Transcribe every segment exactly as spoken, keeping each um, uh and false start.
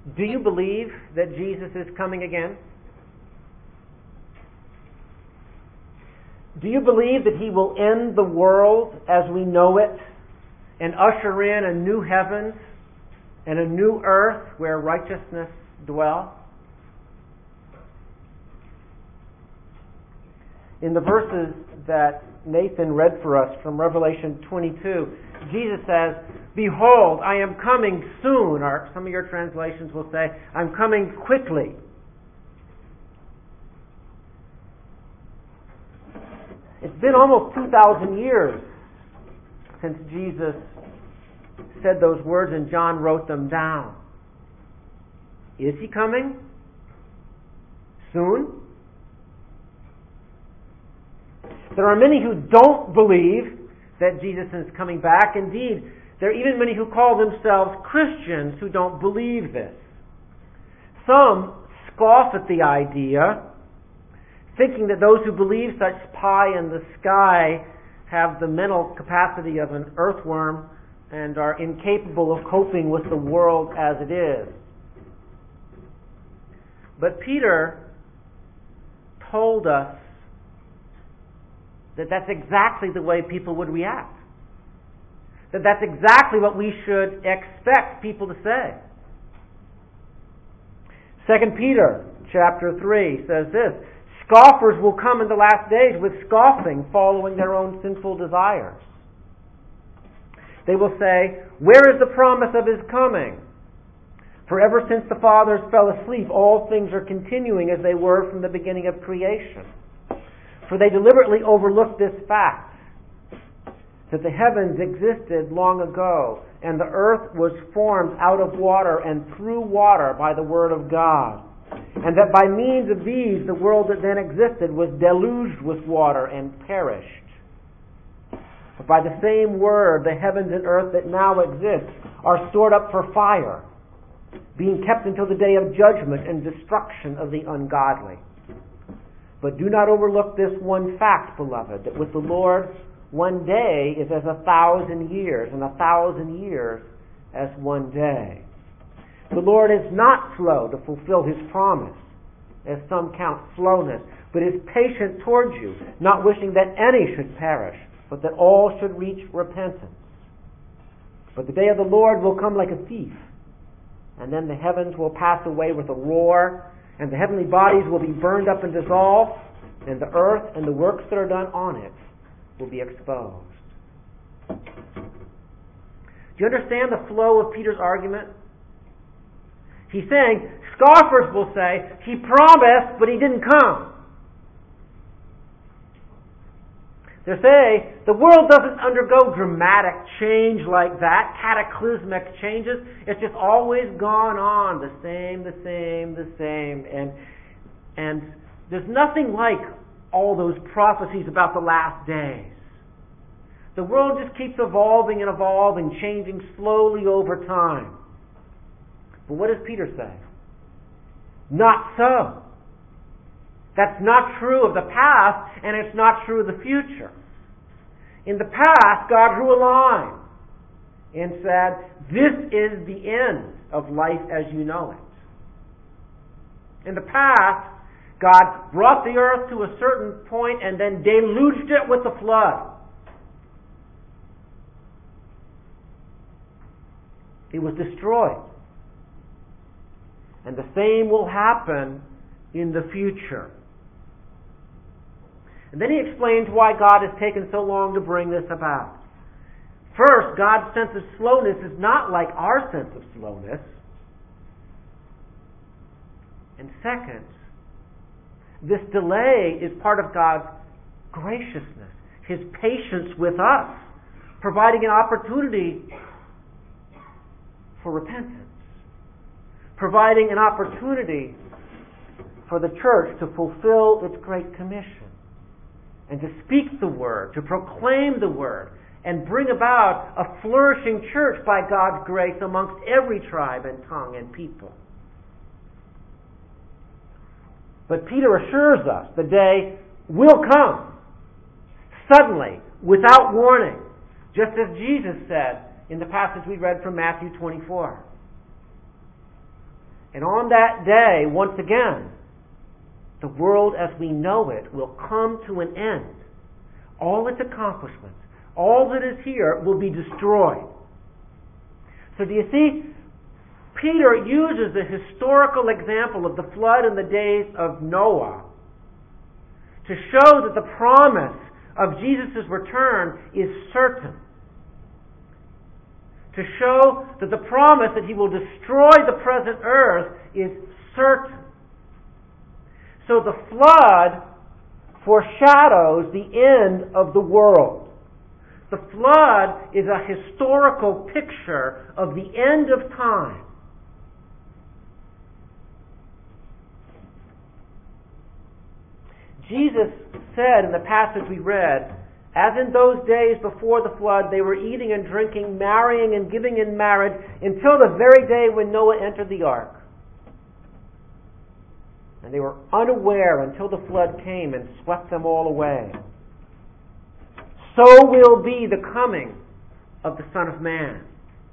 Do you believe that Jesus is coming again? Do you believe that He will end the world as we know it and usher in a new heavens and a new earth where righteousness dwells? In the verses that Nathan read for us from Revelation twenty-two, Jesus says, "Behold, I am coming soon," or some of your translations will say, "I'm coming quickly." It's been almost two thousand years since Jesus said those words and John wrote them down. Is He coming soon? There are many who don't believe that Jesus is coming back. Indeed, there are even many who call themselves Christians who don't believe this. Some scoff at the idea, thinking that those who believe such pie in the sky have the mental capacity of an earthworm and are incapable of coping with the world as it is. But Peter told us that that's exactly the way people would react. That that's exactly what we should expect people to say. Second Peter chapter three says this, "Scoffers will come in the last days with scoffing, following their own sinful desires. They will say, 'Where is the promise of His coming? For ever since the fathers fell asleep, all things are continuing as they were from the beginning of creation.' For they deliberately overlooked this fact, that the heavens existed long ago, and the earth was formed out of water and through water by the word of God, and that by means of these the world that then existed was deluged with water and perished. But by the same word the heavens and earth that now exist are stored up for fire, being kept until the day of judgment and destruction of the ungodly. But do not overlook this one fact, beloved, that with the Lord one day is as a thousand years, and a thousand years as one day. The Lord is not slow to fulfill His promise, as some count slowness, but is patient towards you, not wishing that any should perish, but that all should reach repentance. But the day of the Lord will come like a thief, and then the heavens will pass away with a roar, and the heavenly bodies will be burned up and dissolved, and the earth and the works that are done on it will be exposed." Do you understand the flow of Peter's argument? He's saying, scoffers will say, "He promised, but He didn't come." They say, the world doesn't undergo dramatic change like that, cataclysmic changes. It's just always gone on, the same, the same, the same. And, and there's nothing like all those prophecies about the last days. The world just keeps evolving and evolving, changing slowly over time. But what does Peter say? Not so. That's not true of the past, and it's not true of the future. In the past, God drew a line and said, "This is the end of life as you know it." In the past, God brought the earth to a certain point and then deluged it with a flood. It was destroyed. And the same will happen in the future. And then he explains why God has taken so long to bring this about. First, God's sense of slowness is not like our sense of slowness. And second, this delay is part of God's graciousness, His patience with us, providing an opportunity for repentance, providing an opportunity for the church to fulfill its great commission and to speak the Word, to proclaim the Word, and bring about a flourishing church by God's grace amongst every tribe and tongue and people. But Peter assures us the day will come, suddenly, without warning, just as Jesus said in the passage we read from Matthew twenty-four. And on that day, once again, the world as we know it will come to an end. All its accomplishments, all that is here will be destroyed. So do you see, Peter uses the historical example of the flood in the days of Noah to show that the promise of Jesus' return is certain. To show that the promise that he will destroy the present earth is certain. So the flood foreshadows the end of the world. The flood is a historical picture of the end of time. Jesus said in the passage we read, as in those days before the flood, they were eating and drinking, marrying and giving in marriage until the very day when Noah entered the ark. And they were unaware until the flood came and swept them all away. So will be the coming of the Son of Man.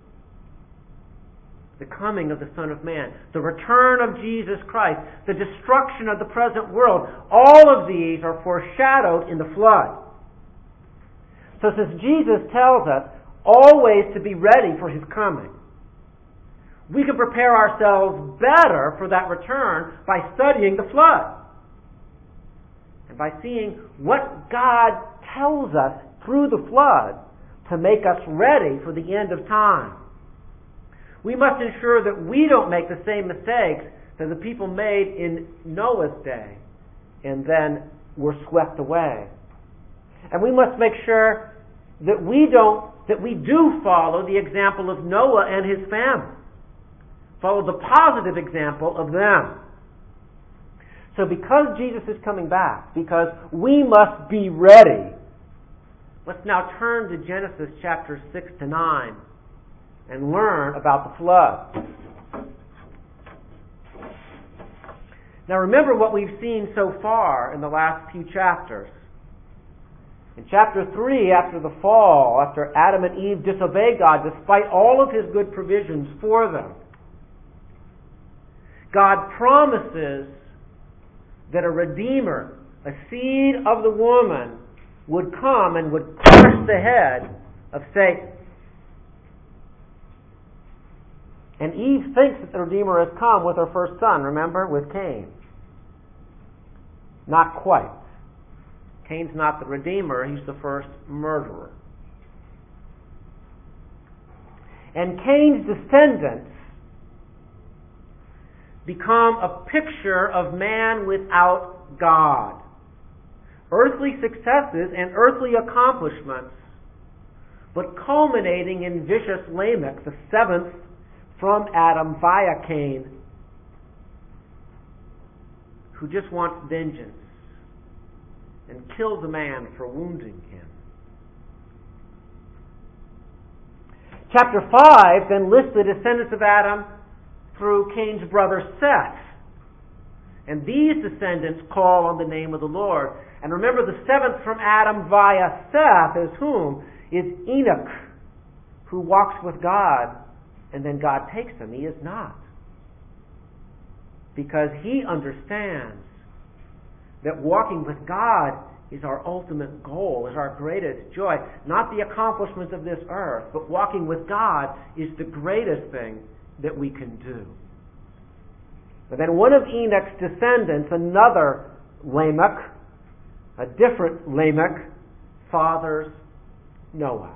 The coming of the Son of Man. The return of Jesus Christ. The destruction of the present world. All of these are foreshadowed in the flood. So since Jesus tells us always to be ready for His coming, we can prepare ourselves better for that return by studying the flood. And by seeing what God tells us through the flood to make us ready for the end of time. We must ensure that we don't make the same mistakes that the people made in Noah's day and then were swept away. And we must make sure that we don't, that we do follow the example of Noah and his family. Follow the positive example of them. So because Jesus is coming back, because we must be ready, let's now turn to Genesis chapters six to nine and learn about the flood. Now remember what we've seen so far in the last few chapters. In chapter three, after the fall, after Adam and Eve disobey God despite all of His good provisions for them, God promises that a Redeemer, a seed of the woman, would come and would crush the head of Satan. And Eve thinks that the Redeemer has come with her first son, remember, with Cain. Not quite. Cain's not the Redeemer, he's the first murderer. And Cain's descendants become a picture of man without God. Earthly successes and earthly accomplishments, but culminating in vicious Lamech, the seventh from Adam via Cain, who just wants vengeance and kills a man for wounding him. Chapter five then lists the descendants of Adam through Cain's brother Seth. And these descendants call on the name of the Lord. And remember, the seventh from Adam via Seth is whom? Is Enoch, who walks with God, and then God takes him. He is not. Because he understands that walking with God is our ultimate goal, is our greatest joy. Not the accomplishments of this earth, but walking with God is the greatest thing that we can do. But then one of Enoch's descendants, another Lamech, a different Lamech, fathers Noah.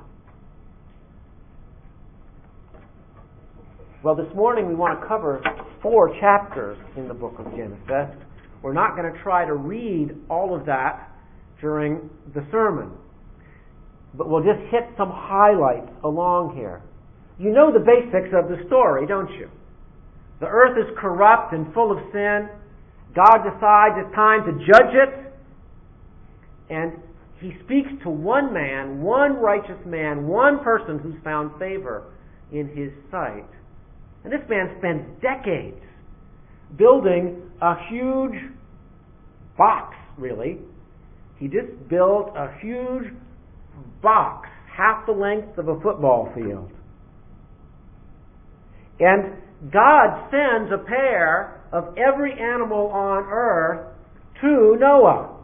Well, this morning we want to cover four chapters in the book of Genesis. We're not going to try to read all of that during the sermon, but we'll just hit some highlights along here. You know the basics of the story, don't you? The earth is corrupt and full of sin. God decides it's time to judge it. And He speaks to one man, one righteous man, one person who's found favor in His sight. And this man spends decades building a huge box, really. He just built a huge box, half the length of a football field. And God sends a pair of every animal on earth to Noah.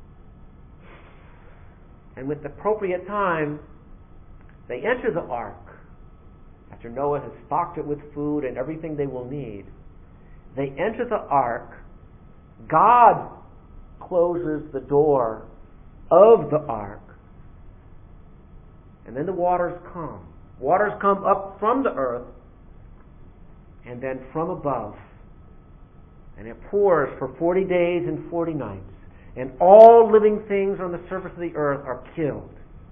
And with the appropriate time, they enter the ark. After Noah has stocked it with food and everything they will need, they enter the ark. God closes the door of the ark. And then the waters come. Waters come up from the earth and then from above. And it pours for forty days and forty nights. And all living things on the surface of the earth are killed.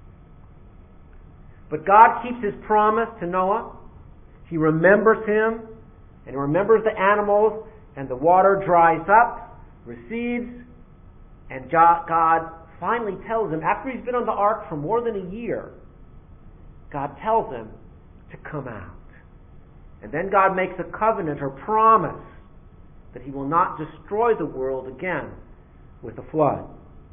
But God keeps His promise to Noah. He remembers him, and He remembers the animals, and the water dries up, recedes, and God finally tells him, after he's been on the ark for more than a year, God tells him to come out. And then God makes a covenant or promise that He will not destroy the world again with a flood.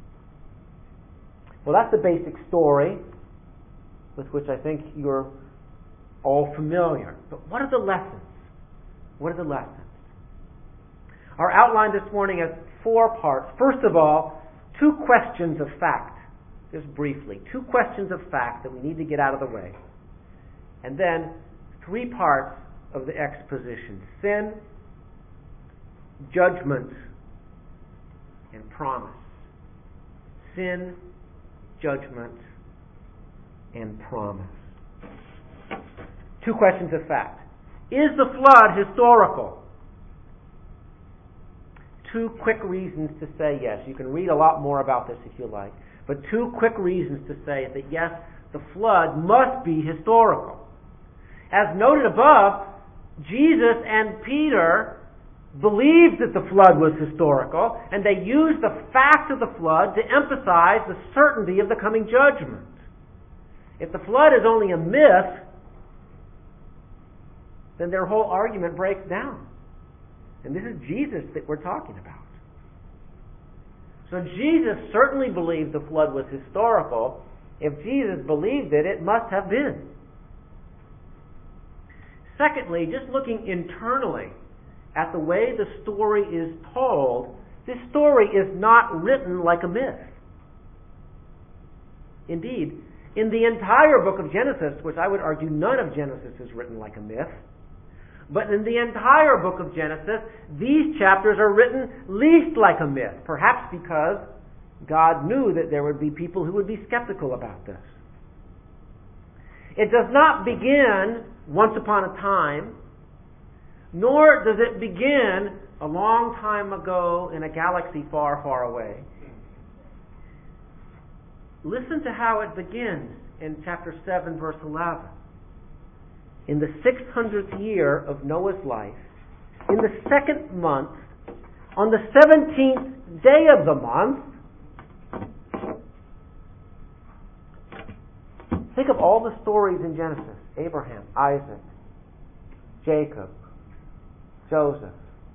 Well, that's the basic story with which I think you're all familiar. But what are the lessons? What are the lessons? Our outline this morning has four parts. First of all, two questions of fact. Just briefly, two questions of fact that we need to get out of the way. And then three parts of the exposition: sin, judgment, and promise. Sin, judgment, and promise. Two questions of fact. Is the flood historical? Two quick reasons to say yes. You can read a lot more about this if you like. But two quick reasons to say that yes, the flood must be historical. As noted above, Jesus and Peter believed that the flood was historical, and they used the fact of the flood to emphasize the certainty of the coming judgment. If the flood is only a myth, then their whole argument breaks down. And this is Jesus that we're talking about. So Jesus certainly believed the flood was historical. If Jesus believed it, it must have been. Secondly, just looking internally at the way the story is told, this story is not written like a myth. Indeed, in the entire book of Genesis, which I would argue none of Genesis is written like a myth, but in the entire book of Genesis, these chapters are written least like a myth, perhaps because God knew that there would be people who would be skeptical about this. It does not begin once upon a time, nor does it begin a long time ago in a galaxy far, far away. Listen to how it begins in chapter seven, verse eleven. In the six hundredth year of Noah's life, in the second month, on the seventeenth day of the month, think of all the stories in Genesis: Abraham, Isaac, Jacob, Joseph,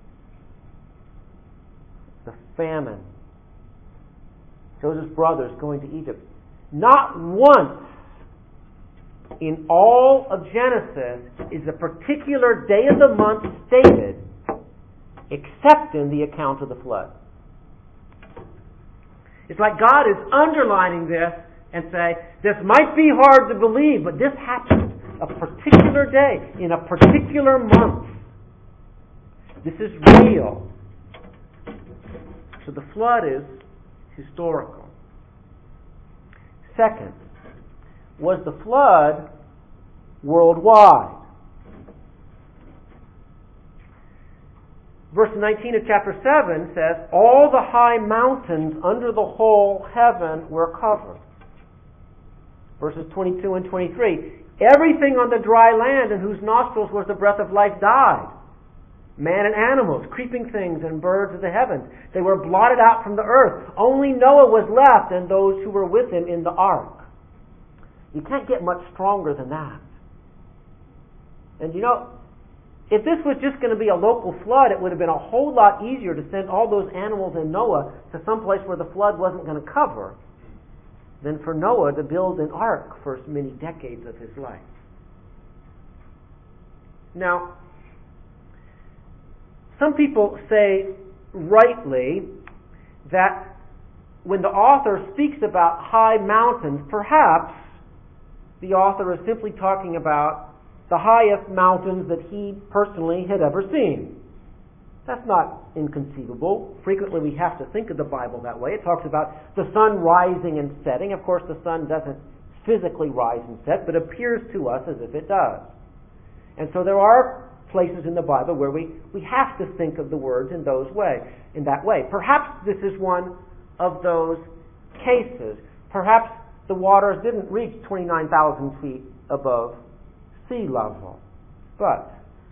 the famine, Joseph's brothers going to Egypt. Not once in all of Genesis is a particular day of the month stated except in the account of the flood. It's like God is underlining this and say, this might be hard to believe, but this happened a particular day in a particular month. This is real. So the flood is historical. Second, was the flood worldwide? Verse nineteen of chapter seven says, all the high mountains under the whole heaven were covered. Verses twenty-two and twenty-three, everything on the dry land in whose nostrils was the breath of life died. Man and animals, creeping things, and birds of the heavens. They were blotted out from the earth. Only Noah was left and those who were with him in the ark. You can't get much stronger than that. And you know, if this was just going to be a local flood, it would have been a whole lot easier to send all those animals and Noah to some place where the flood wasn't going to cover than for Noah to build an ark for many decades of his life. Now, Some people say rightly that when the author speaks about high mountains, perhaps the author is simply talking about the highest mountains that he personally had ever seen. That's not inconceivable. Frequently we have to think of the Bible that way. It talks about the sun rising and setting. Of course, the sun doesn't physically rise and set, but appears to us as if it does. And so there are places in the Bible where we, we have to think of the words in those way, in that way. Perhaps this is one of those cases. Perhaps the waters didn't reach twenty-nine thousand feet above sea level. But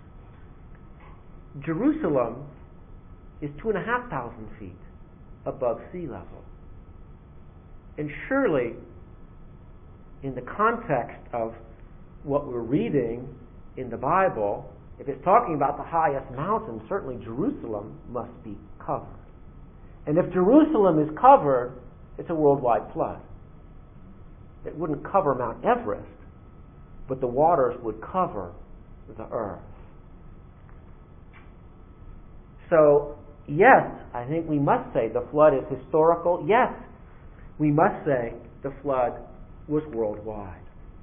Jerusalem is two and a half thousand feet above sea level. And surely, in the context of what we're reading in the Bible, if it's talking about the highest mountain, certainly Jerusalem must be covered. And if Jerusalem is covered, it's a worldwide flood. It wouldn't cover Mount Everest, but the waters would cover the earth. So, yes, I think we must say the flood is historical. Yes, we must say the flood was worldwide.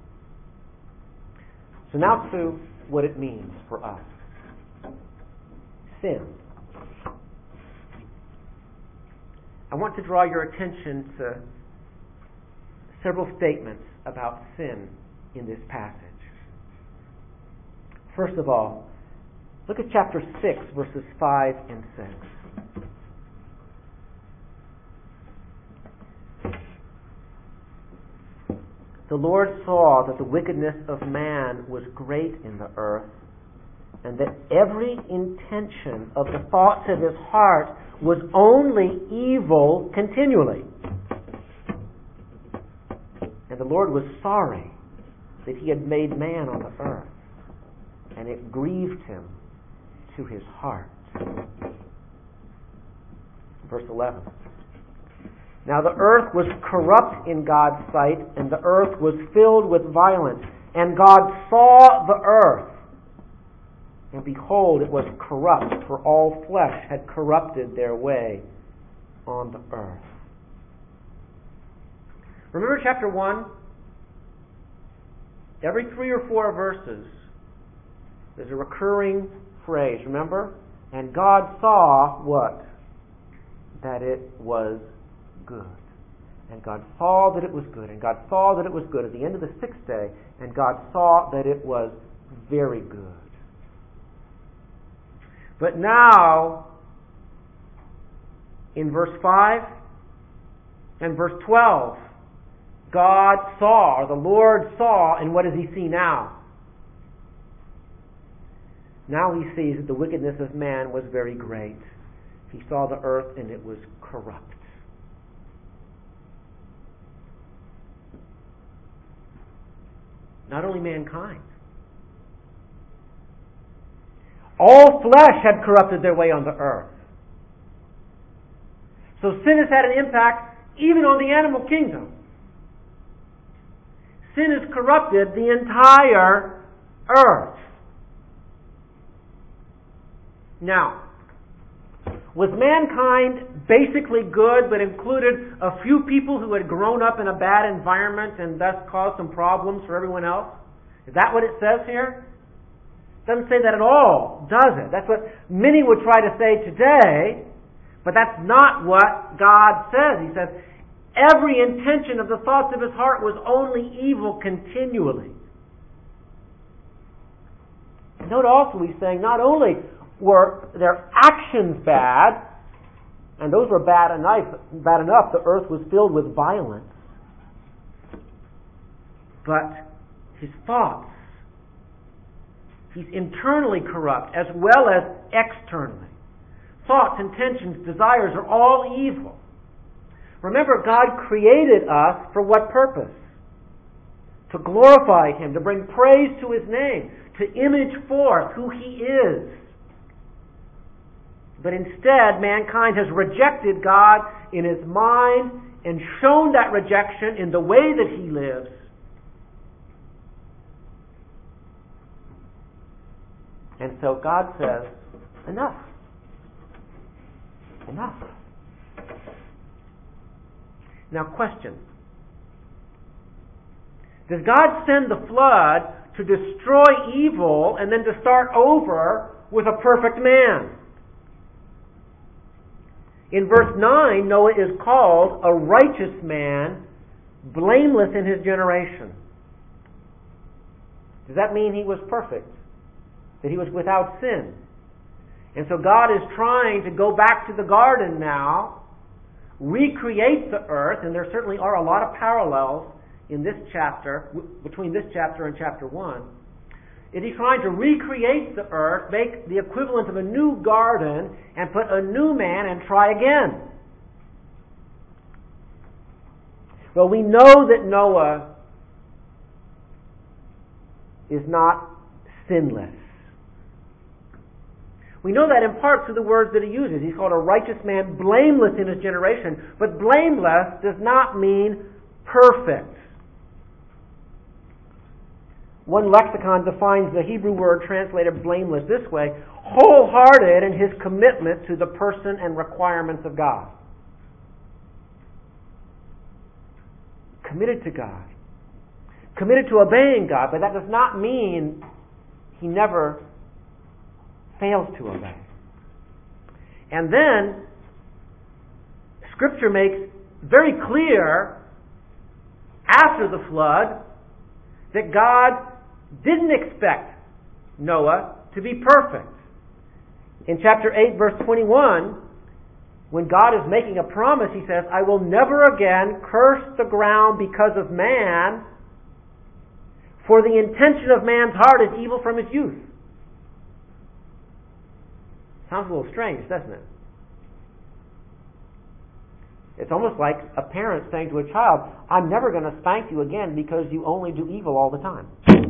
So now to what it means for us. Sin. I want to draw your attention to several statements about sin in this passage. First of all, look at chapter six, verses five and six. The Lord saw that the wickedness of man was great in the earth, and that every intention of the thoughts of his heart was only evil continually. And the Lord was sorry that he had made man on the earth, and it grieved him to his heart. Verse eleven. Now the earth was corrupt in God's sight, and the earth was filled with violence. And God saw the earth, and behold, it was corrupt, for all flesh had corrupted their way on the earth. Remember chapter one? Every three or four verses, there's a recurring phrase, remember? And God saw what? That it was good. And God saw that it was good. And God saw that it was good at the end of the sixth day. And God saw that it was very good. But now, in verse five and verse twelve, God saw, or the Lord saw, and what does he see now? Now he sees that the wickedness of man was very great. He saw the earth and it was corrupt. Not only mankind. All flesh had corrupted their way on the earth. So sin has had an impact even on the animal kingdom. Sin has corrupted the entire earth. Now, was mankind basically good but included a few people who had grown up in a bad environment and thus caused some problems for everyone else? Is that what it says here? It doesn't say that at all, does it? That's what many would try to say today, but that's not what God says. He says, every intention of the thoughts of his heart was only evil continually. Note also he's saying not only were their actions bad, and those were bad enough, bad enough, the earth was filled with violence, but his thoughts, he's internally corrupt as well as externally. Thoughts, intentions, desires are all evil. Remember, God created us for what purpose? To glorify him, to bring praise to his name, to image forth who he is. But instead, mankind has rejected God in his mind and shown that rejection in the way that he lives. And so God says, enough. enough. Now, question. Does God send the flood to destroy evil and then to start over with a perfect man? In verse nine, Noah is called a righteous man, blameless in his generation. Does that mean he was perfect? That he was without sin? And so God is trying to go back to the garden now, recreate the earth, and there certainly are a lot of parallels in this chapter, between this chapter and chapter one. Is he trying to recreate the earth, make the equivalent of a new garden, and put a new man and try again? Well, we know that Noah is not sinless. We know that in part through the words that he uses. He's called a righteous man, blameless in his generation. But blameless does not mean perfect. One lexicon defines the Hebrew word translated blameless this way: wholehearted in his commitment to the person and requirements of God. Committed to God. Committed to obeying God, but that does not mean he never fails to obey. And then, Scripture makes very clear after the flood that God didn't expect Noah to be perfect. In chapter eight, verse twenty-one, when God is making a promise, he says, I will never again curse the ground because of man, for the intention of man's heart is evil from his youth. Sounds a little strange, doesn't it? It's almost like a parent saying to a child, I'm never going to spank you again because you only do evil all the time.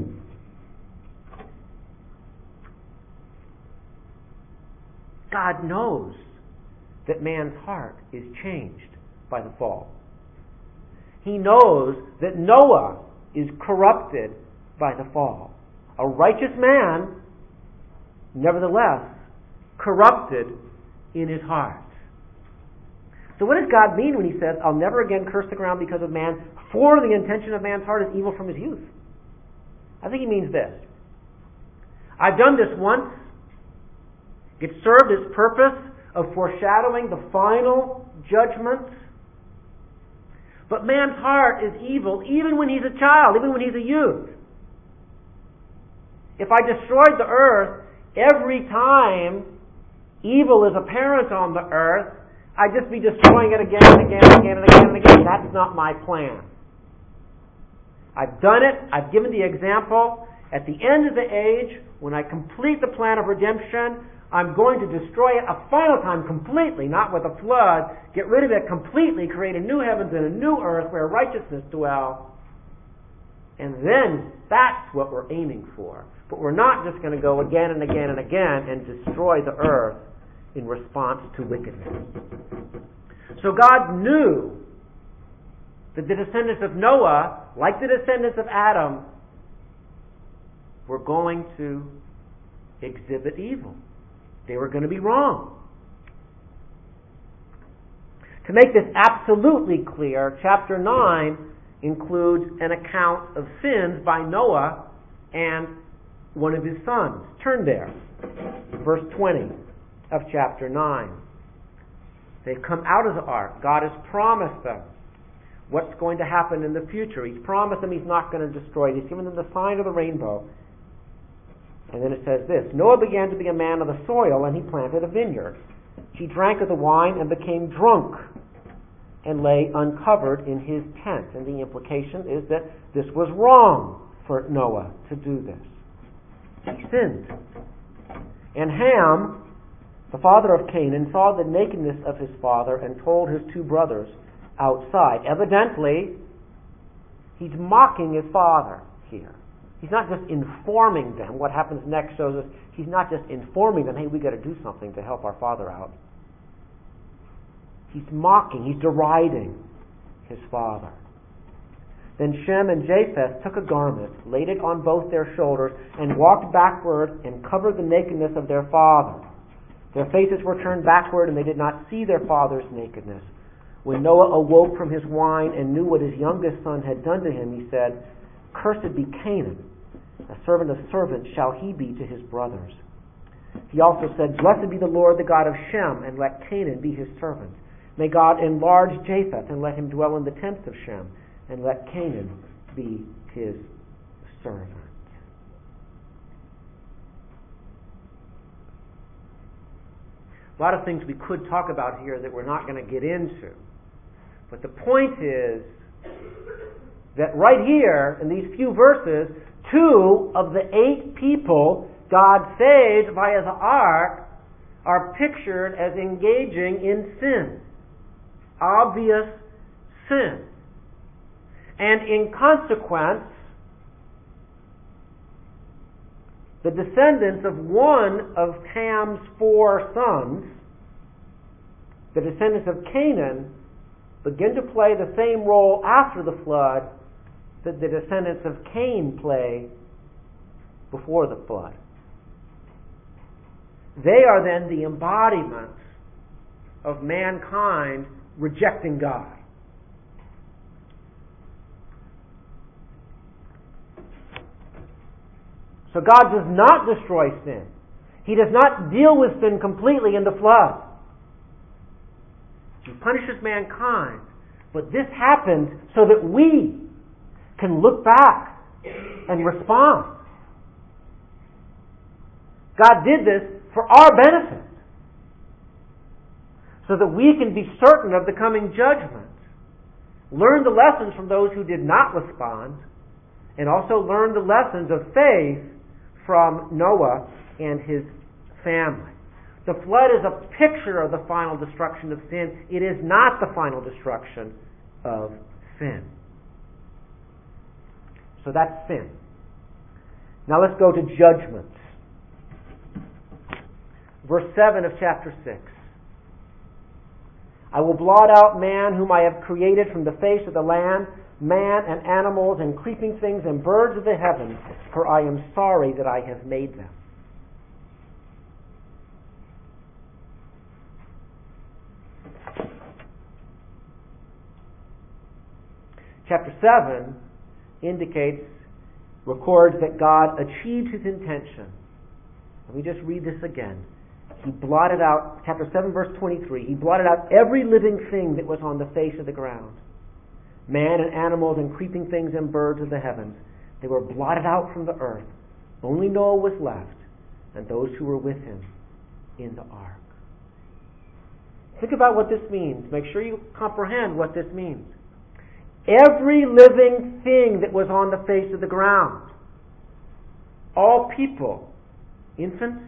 God knows that man's heart is changed by the fall. He knows that Noah is corrupted by the fall. A righteous man, nevertheless, corrupted in his heart. So what does God mean when he says, I'll never again curse the ground because of man, for the intention of man's heart is evil from his youth? I think he means this. I've done this once. It served its purpose of foreshadowing the final judgment. But man's heart is evil even when he's a child, even when he's a youth. If I destroyed the earth every time evil is apparent on the earth, I'd just be destroying it again and again and again and again and again. That's not my plan. I've done it. I've given the example. At the end of the age, when I complete the plan of redemption, I'm going to destroy it a final time completely, not with a flood. Get rid of it completely, create a new heavens and a new earth where righteousness dwells. And then that's what we're aiming for. But we're not just going to go again and again and again and destroy the earth in response to wickedness. So God knew that the descendants of Noah, like the descendants of Adam, were going to exhibit evil. They were going to be wrong. To make this absolutely clear, chapter nine includes an account of sins by Noah and one of his sons. Turn there. Verse twenty of chapter nine. They've come out of the ark. God has promised them what's going to happen in the future. He's promised them he's not going to destroy it. He's given them the sign of the rainbow. And then it says this, Noah began to be a man of the soil, and he planted a vineyard. He drank of the wine and became drunk and lay uncovered in his tent. And the implication is that this was wrong for Noah to do this. He sinned. And Ham, the father of Canaan, saw the nakedness of his father and told his two brothers outside. Evidently, he's mocking his father here. He's not just informing them. What happens next shows us he's not just informing them, hey, we got to do something to help our father out. He's mocking, he's deriding his father. Then Shem and Japheth took a garment, laid it on both their shoulders, and walked backward and covered the nakedness of their father. Their faces were turned backward, and they did not see their father's nakedness. When Noah awoke from his wine and knew what his youngest son had done to him, he said, "Cursed be Canaan, a servant of servants shall he be to his brothers." He also said, "Blessed be the Lord, the God of Shem, and let Canaan be his servant. May God enlarge Japheth, and let him dwell in the tents of Shem, and let Canaan be his servant." A lot of things we could talk about here that we're not going to get into. But the point is that right here, in these few verses, two of the eight people God saved via the ark are pictured as engaging in sin. Obvious sin. And in consequence, the descendants of one of Ham's four sons, the descendants of Canaan, begin to play the same role after the flood that the descendants of Cain play before the flood. They are then the embodiments of mankind rejecting God. So God does not destroy sin. He does not deal with sin completely in the flood. He punishes mankind. But this happens so that we can look back and respond. God did this for our benefit, so that we can be certain of the coming judgment. Learn the lessons from those who did not respond, and also learn the lessons of faith from Noah and his family. The flood is a picture of the final destruction of sin. It is not the final destruction of sin. So that's sin. Now let's go to judgment. Verse seven of chapter six. "I will blot out man whom I have created from the face of the land, man and animals and creeping things and birds of the heavens, for I am sorry that I have made them." Chapter seven indicates, records that God achieved his intention. Let me just read this again. He blotted out, chapter seven, verse twenty-three, he blotted out every living thing that was on the face of the ground. Man and animals and creeping things and birds of the heavens. They were blotted out from the earth. Only Noah was left, and those who were with him in the ark. Think about what this means. Make sure you comprehend what this means. Every living thing that was on the face of the ground. All people. Infants.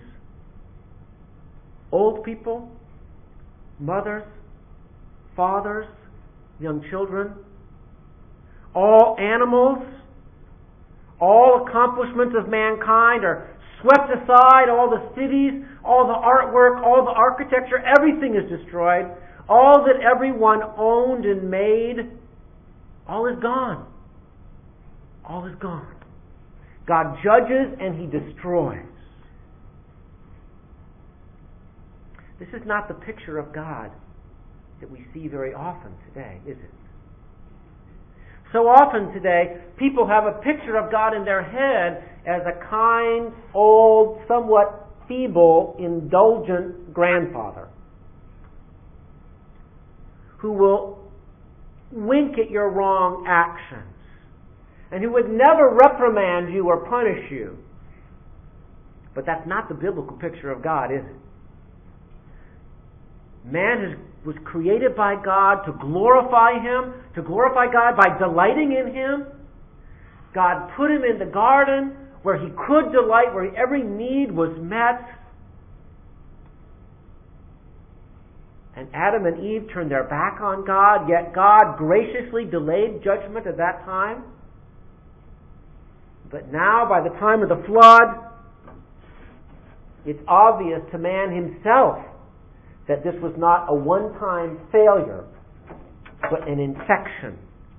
Old people. Mothers. Fathers. Young children. All animals. All accomplishments of mankind are swept aside. All the cities, all the artwork, all the architecture, everything is destroyed. All that everyone owned and made, all is gone. All is gone. God judges and he destroys. This is not the picture of God that we see very often today, is it? So often today, people have a picture of God in their head as a kind, old, somewhat feeble, indulgent grandfather who will wink at your wrong actions and who would never reprimand you or punish you. But that's not the biblical picture of God, is it? Man has, was created by God to glorify Him, to glorify God by delighting in Him. God put him in the garden where he could delight, where every need was met. And Adam and Eve turned their back on God, yet God graciously delayed judgment at that time. But now, by the time of the flood, it's obvious to man himself that this was not a one-time failure, but an infection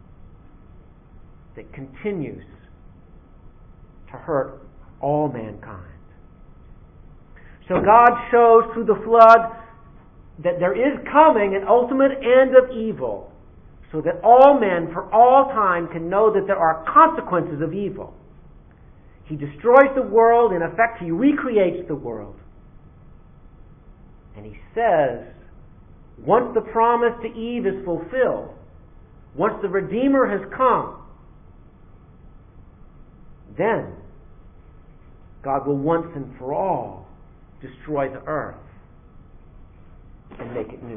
that continues to hurt all mankind. So God shows through the flood that there is coming an ultimate end of evil, so that all men for all time can know that there are consequences of evil. He destroys the world. In effect, he recreates the world. And he says, once the promise to Eve is fulfilled, once the Redeemer has come, then God will once and for all destroy the earth and make it new.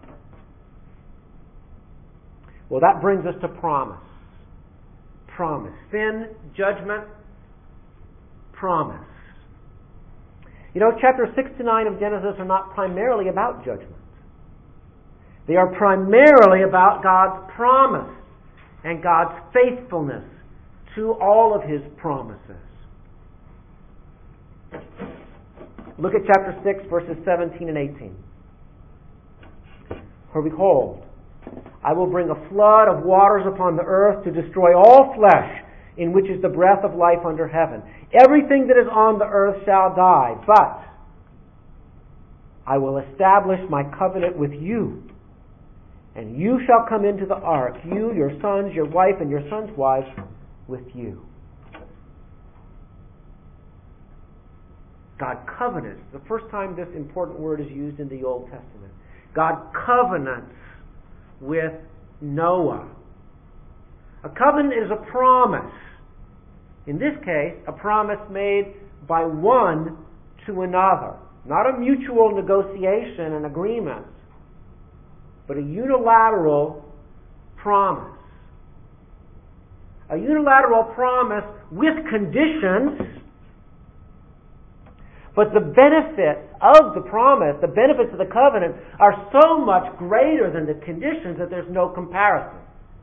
Well, that brings us to promise. Promise. Sin, judgment, promise. You know, chapters six to nine of Genesis are not primarily about judgment. They are primarily about God's promise and God's faithfulness to all of His promises. Look at chapter six, verses seventeen and eighteen. For behold, I will bring a flood of waters upon the earth to destroy all flesh, in which is the breath of life under heaven. Everything that is on the earth shall die, but I will establish my covenant with you, and you shall come into the ark, you, your sons, your wife, and your sons' wives with you. God covenants. The first time this important word is used in the Old Testament. God covenants with Noah. A covenant is a promise. In this case, a promise made by one to another. Not a mutual negotiation and agreement, but a unilateral promise. A unilateral promise with conditions, but the benefits of the promise, the benefits of the covenant, are so much greater than the conditions that there's no comparison.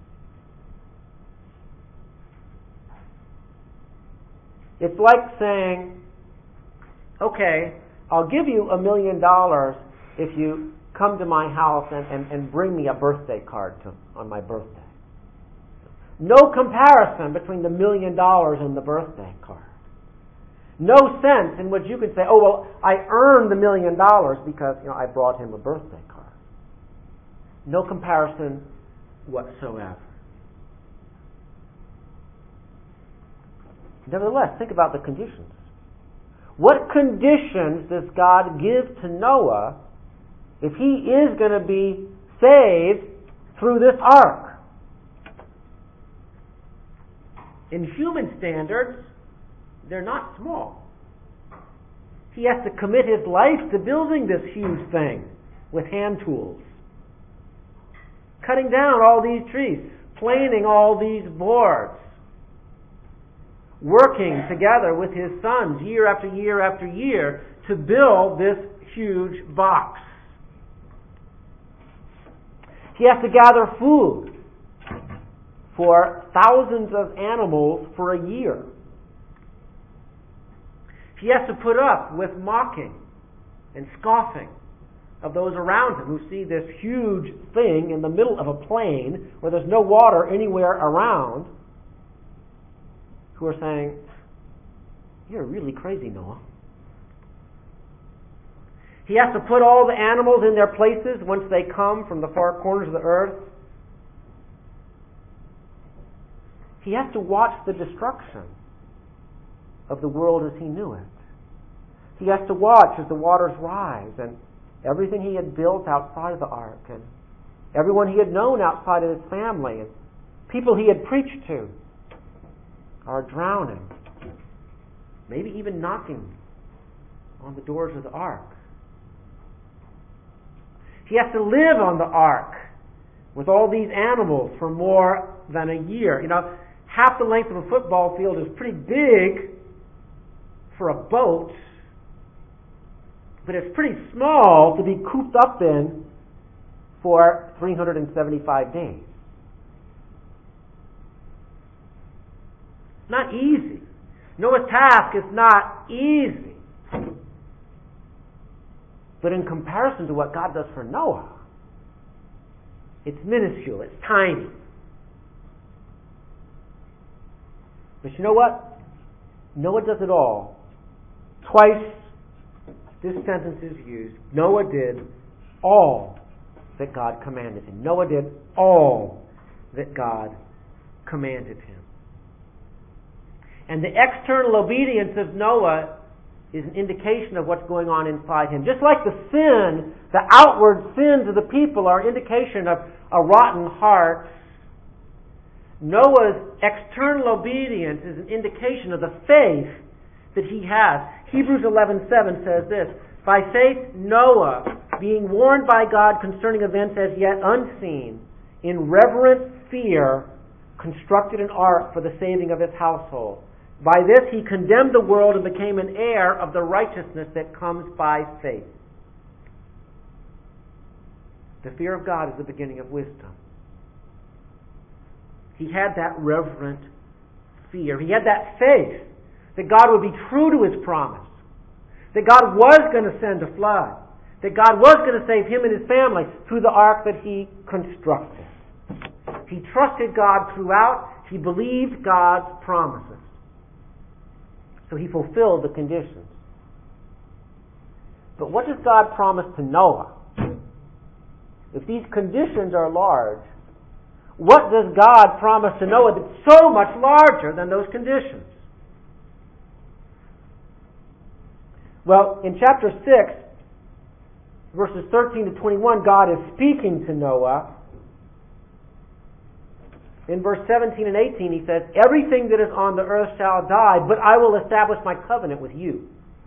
It's like saying, okay, I'll give you a million dollars if you come to my house and, and, and bring me a birthday card to, on my birthday. No comparison between the million dollars and the birthday card. No sense in which you could say, oh, well, I earned the million dollars because, you know, I brought him a birthday card. No comparison whatsoever. Nevertheless, think about the conditions. What conditions does God give to Noah if he is going to be saved through this ark? In human standards, they're not small. He has to commit his life to building this huge thing with hand tools, cutting down all these trees, planing all these boards, working together with his sons year after year after year to build this huge box. He has to gather food for thousands of animals for a year. He has to put up with mocking and scoffing of those around him who see this huge thing in the middle of a plain where there's no water anywhere around, who are saying, "You're really crazy, Noah." He has to put all the animals in their places once they come from the far corners of the earth. He has to watch the destruction of the world as he knew it. He has to watch as the waters rise and everything he had built outside of the ark and everyone he had known outside of his family and people he had preached to are drowning, maybe even knocking on the doors of the ark. He has to live on the ark with all these animals for more than a year. You know, half the length of a football field is pretty big for a boat, but it's pretty small to be cooped up in for three hundred seventy-five days. It's not easy. Noah's task is not easy. But in comparison to what God does for Noah, it's minuscule, it's tiny. But you know what? Noah does it all. Twice this sentence is used. Noah did all that God commanded him. Noah did all that God commanded him. And the external obedience of Noah is an indication of what's going on inside him. Just like the sin, the outward sins of the people are indication of a rotten heart, Noah's external obedience is an indication of the faith that he has. Hebrews eleven seven says this, by faith Noah, being warned by God concerning events as yet unseen, in reverent fear constructed an ark for the saving of his household. By this he condemned the world and became an heir of the righteousness that comes by faith. The fear of God is the beginning of wisdom. He had that reverent fear. He had that faith that God would be true to His promise. That God was going to send a flood. That God was going to save him and his family through the ark that He constructed. He trusted God throughout. He believed God's promises. So he fulfilled the conditions. But what does God promise to Noah? If these conditions are large, what does God promise to Noah that's so much larger than those conditions? Well, in chapter six, verses thirteen to twenty-one, God is speaking to Noah. In verse seventeen and eighteen, he says, everything that is on the earth shall die, but I will establish my covenant with you.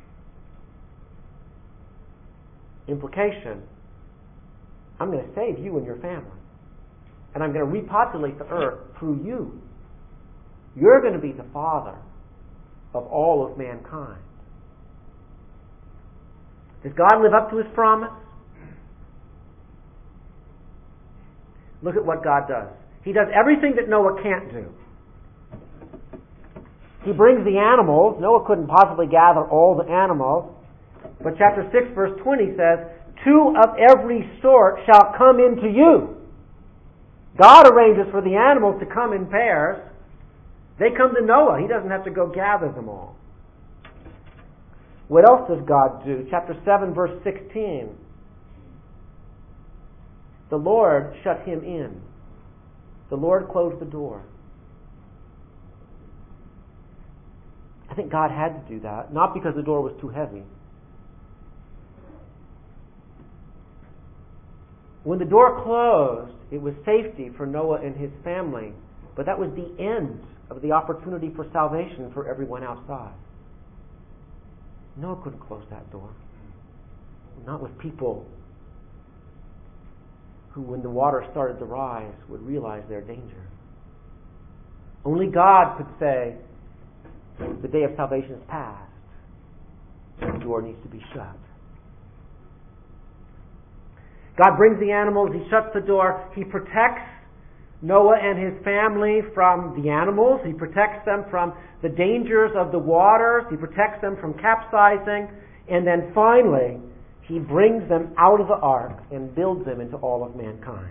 Implication, I'm going to save you and your family. And I'm going to repopulate the earth through you. You're going to be the father of all of mankind. Does God live up to His promise? Look at what God does. He does everything that Noah can't do. He brings the animals. Noah couldn't possibly gather all the animals. But chapter six verse twenty says, two of every sort shall come into you. God arranges for the animals to come in pairs. They come to Noah. He doesn't have to go gather them all. What else does God do? Chapter seven verse sixteen. The Lord shut him in. The Lord closed the door. I think God had to do that, not because the door was too heavy. When the door closed, it was safety for Noah and his family, but that was the end of the opportunity for salvation for everyone outside. Noah couldn't close that door. Not with people who, when the water started to rise, would realize their danger. Only God could say, the day of salvation is past. The door needs to be shut. God brings the animals, He shuts the door, He protects Noah and his family from the animals, He protects them from the dangers of the waters, He protects them from capsizing, and then finally, He brings them out of the ark and builds them into all of mankind.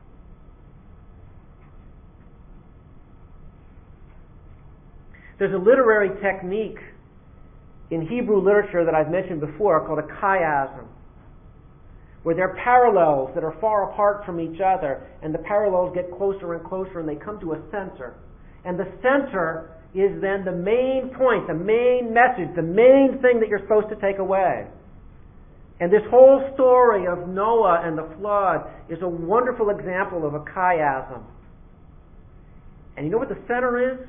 There's a literary technique in Hebrew literature that I've mentioned before called a chiasm, where there are parallels that are far apart from each other, and the parallels get closer and closer, and they come to a center. And the center is then the main point, the main message, the main thing that you're supposed to take away. And this whole story of Noah and the flood is a wonderful example of a chiasm. And you know what the center is?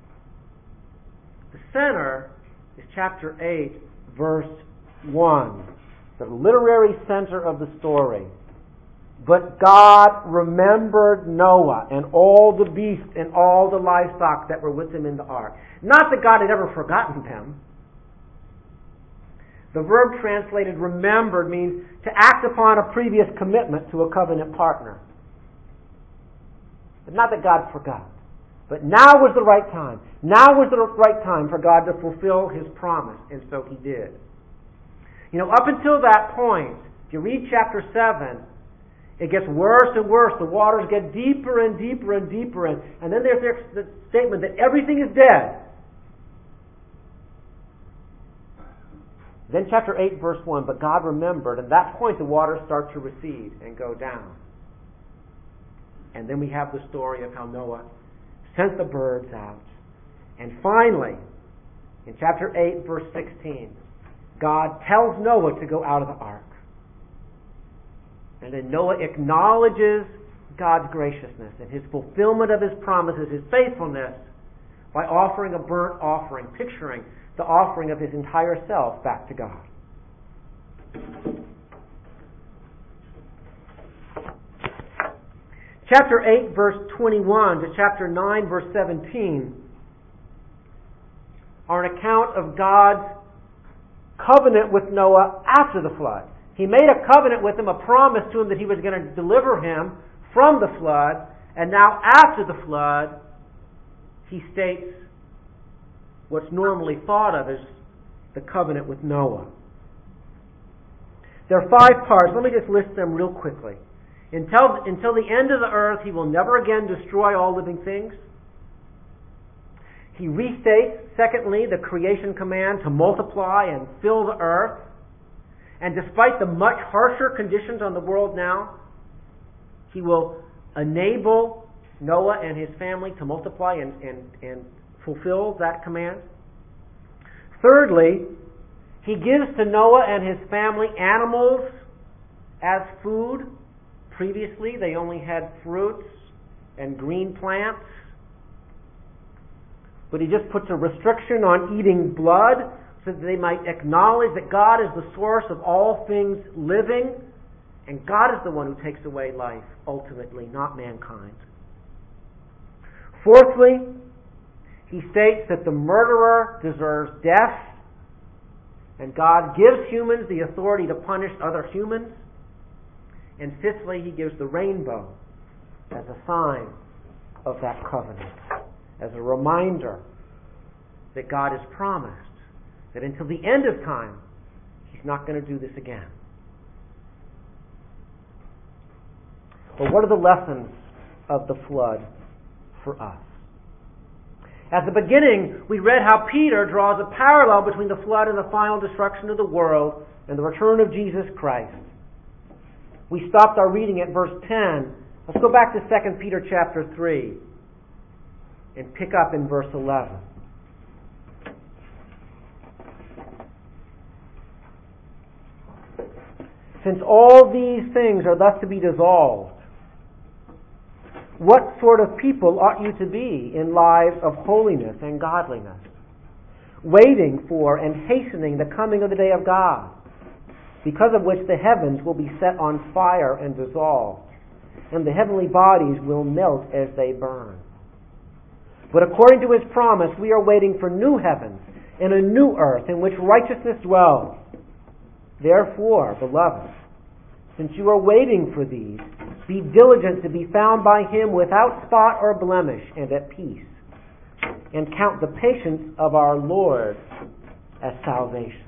The center is chapter eight, verse one. The literary center of the story. But God remembered Noah and all the beasts and all the livestock that were with him in the ark. Not that God had ever forgotten them. The verb translated remembered means to act upon a previous commitment to a covenant partner. But not that God forgot. But now was the right time. Now was the right time for God to fulfill His promise, and so He did. You know, up until that point, if you read chapter seven, it gets worse and worse. The waters get deeper and deeper and deeper in. And then there's the statement that everything is dead. Then chapter eight, verse one, but God remembered, and at that point the waters start to recede and go down. And then we have the story of how Noah sent the birds out. And finally, in chapter eight, verse sixteen, God tells Noah to go out of the ark. And then Noah acknowledges God's graciousness and his fulfillment of his promises, his faithfulness, by offering a burnt offering, picturing the offering of his entire self back to God. Chapter eight, verse twenty-one to chapter nine, verse seventeen are an account of God's covenant with Noah after the flood. He made a covenant with him, a promise to him that he was going to deliver him from the flood, and now after the flood, he states what's normally thought of as the covenant with Noah. There are five parts. Let me just list them real quickly. Until, until the end of the earth, he will never again destroy all living things. He restates, secondly, the creation command to multiply and fill the earth. And despite the much harsher conditions on the world now, he will enable Noah and his family to multiply and, and, and fulfill that command. Thirdly, he gives to Noah and his family animals as food. Previously, they only had fruits and green plants. But he just puts a restriction on eating blood so that they might acknowledge that God is the source of all things living, and God is the one who takes away life, ultimately, not mankind. Fourthly, he states that the murderer deserves death, and God gives humans the authority to punish other humans. And fifthly, he gives the rainbow as a sign of that covenant, as a reminder that God has promised that until the end of time, he's not going to do this again. But what are the lessons of the flood for us? At the beginning, we read how Peter draws a parallel between the flood and the final destruction of the world and the return of Jesus Christ. We stopped our reading at verse ten. Let's go back to Second Peter chapter three and pick up in verse eleven. Since all these things are thus to be dissolved, what sort of people ought you to be in lives of holiness and godliness, waiting for and hastening the coming of the day of God, because of which the heavens will be set on fire and dissolved, and the heavenly bodies will melt as they burn. But according to his promise, we are waiting for new heavens and a new earth in which righteousness dwells. Therefore, beloved, since you are waiting for these, be diligent to be found by him without spot or blemish and at peace, and count the patience of our Lord as salvation.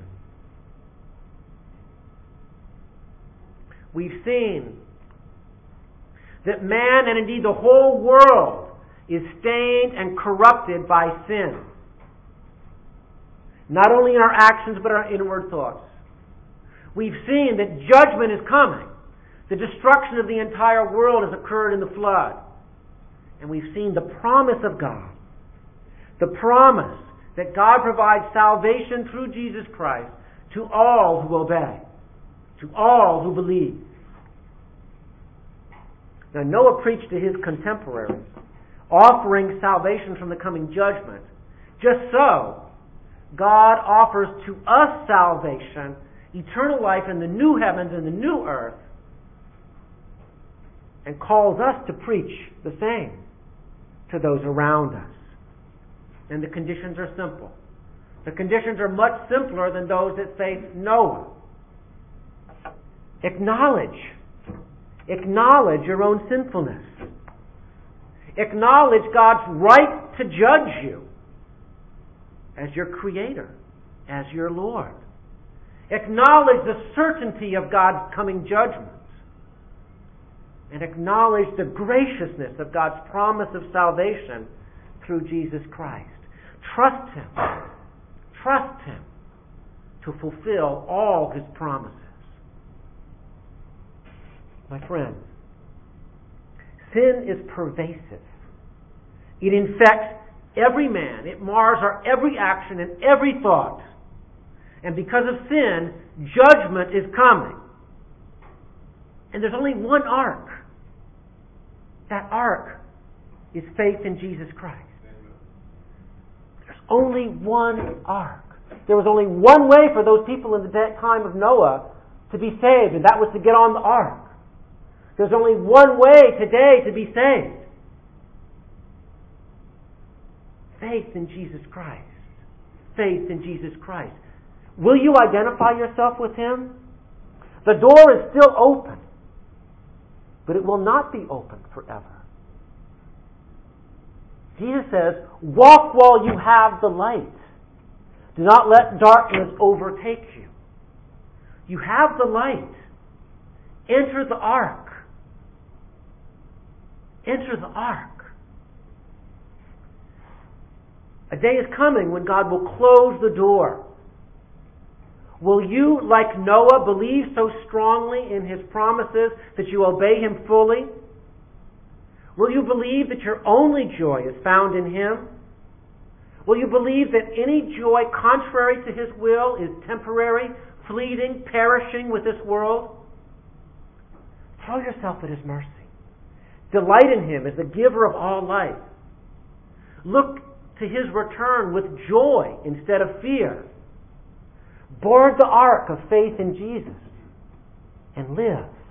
We've seen that man, and indeed the whole world, is stained and corrupted by sin. Not only in our actions, but our inward thoughts. We've seen that judgment is coming. The destruction of the entire world has occurred in the flood. And we've seen the promise of God. The promise that God provides salvation through Jesus Christ to all who obey, to all who believe. Now, Noah preached to his contemporaries, offering salvation from the coming judgment. Just so, God offers to us salvation, eternal life in the new heavens and the new earth, and calls us to preach the same to those around us. And the conditions are simple. The conditions are much simpler than those that faced Noah. Acknowledge. Acknowledge your own sinfulness. Acknowledge God's right to judge you as your Creator, as your Lord. Acknowledge the certainty of God's coming judgment. And acknowledge the graciousness of God's promise of salvation through Jesus Christ. Trust Him. Trust Him to fulfill all His promises. My friends, sin is pervasive. It infects every man. It mars our every action and every thought. And because of sin, judgment is coming. And there's only one ark. That ark is faith in Jesus Christ. There's only one ark. There was only one way for those people in the time of Noah to be saved, and that was to get on the ark. There's only one way today to be saved. Faith in Jesus Christ. Faith in Jesus Christ. Will you identify yourself with Him? The door is still open, but it will not be open forever. Jesus says, walk while you have the light. Do not let darkness overtake you. You have the light. Enter the ark. Enter the ark. A day is coming when God will close the door. Will you, like Noah, believe so strongly in His promises that you obey Him fully? Will you believe that your only joy is found in Him? Will you believe that any joy contrary to His will is temporary, fleeting, perishing with this world? Throw yourself at His mercy. Delight in Him as the giver of all life. Look to His return with joy instead of fear. Board the ark of faith in Jesus and live.